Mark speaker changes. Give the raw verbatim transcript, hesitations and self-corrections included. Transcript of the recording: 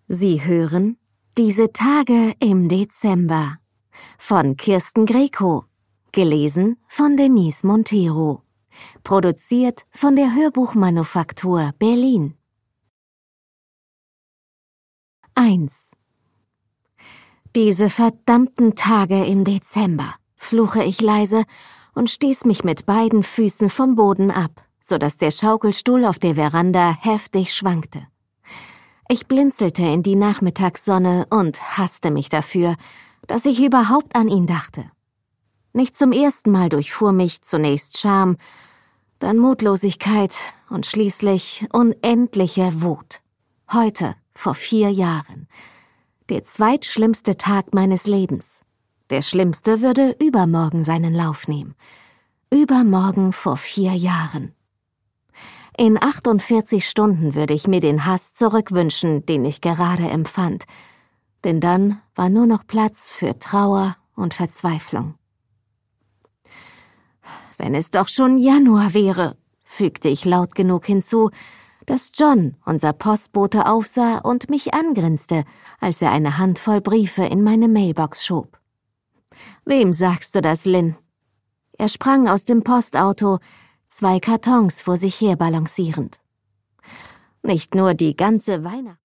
Speaker 1: Sie hören Diese Tage im Dezember von Kirsten Greco, gelesen von Denise Montero, produziert von der Hörbuchmanufaktur Berlin. eins. Diese verdammten Tage im Dezember, fluche ich leise und stieß mich mit beiden Füßen vom Boden ab, so dass der Schaukelstuhl auf der Veranda heftig schwankte. Ich blinzelte in die Nachmittagssonne und hasste mich dafür, dass ich überhaupt an ihn dachte. Nicht zum ersten Mal durchfuhr mich zunächst Scham, dann Mutlosigkeit und schließlich unendliche Wut. Heute, vor vier Jahren. Der zweitschlimmste Tag meines Lebens. Der schlimmste würde übermorgen seinen Lauf nehmen. Übermorgen vor vier Jahren. In achtundvierzig Stunden würde ich mir den Hass zurückwünschen, den ich gerade empfand. Denn dann war nur noch Platz für Trauer und Verzweiflung. Wenn es doch schon Januar wäre, fügte ich laut genug hinzu, dass John, unser Postbote, aufsah und mich angrinste, als er eine Handvoll Briefe in meine Mailbox schob. »Wem sagst du das, Lynn?« Er sprang aus dem Postauto, zwei Kartons vor sich her balancierend. »Nicht nur die ganze Weihnacht...«